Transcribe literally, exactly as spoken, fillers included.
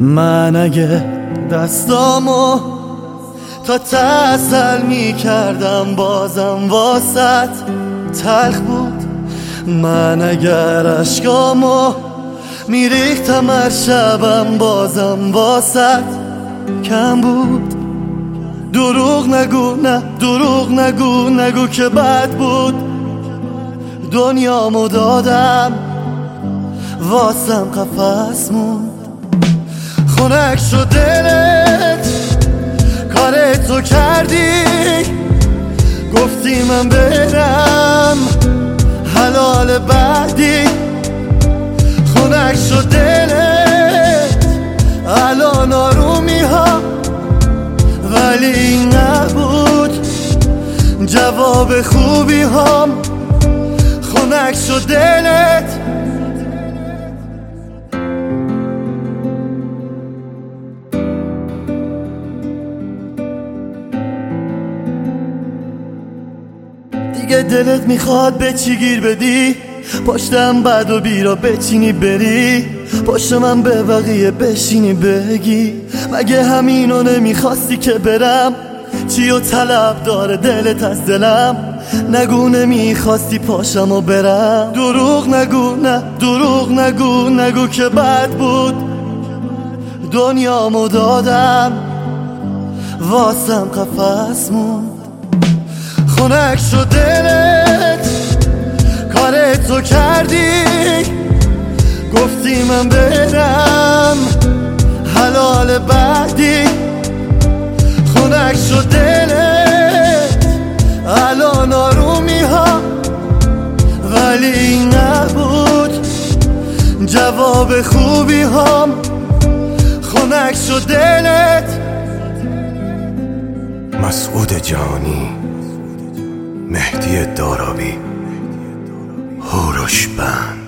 من اگه دستامو تا تسل می کردم بازم واسط تلخ بود. من اگر عشقامو می ریختم هر شبم بازم واسط کم بود. دروغ نگو نه دروغ نگو نگو که بد بود. دنیامو دادم واسم قفس موند. خنک شد دلت کار تو کردی، گفتی من برم حلال بعدی. خنک شد دلت الان آرومی ها، ولی این نبود جواب خوبی هم. خنک شد دلت دیگه دلت میخواد به چی گیر بدی؟ پشتم بد و بیرا بچینی بری، پشت من به بقیه بشینی بگی مگه همینو نمیخواستی که برم؟ چی و طلب داره دلت از دلم؟ نگو نمیخواستی پاشم و برم. دروغ نگو نه دروغ نگو نگو که بد بود. دنیامو دادم واسم قفس موند. خنک شد دلت کار تو کردی، گفتی من برم حلال بعدی. خنک شد دلت الان آرومی ها، ولی این نبود جواب خوبی هم. خنک شد دلت. مسعود جانی، مهدی دارابی، هوروش بند.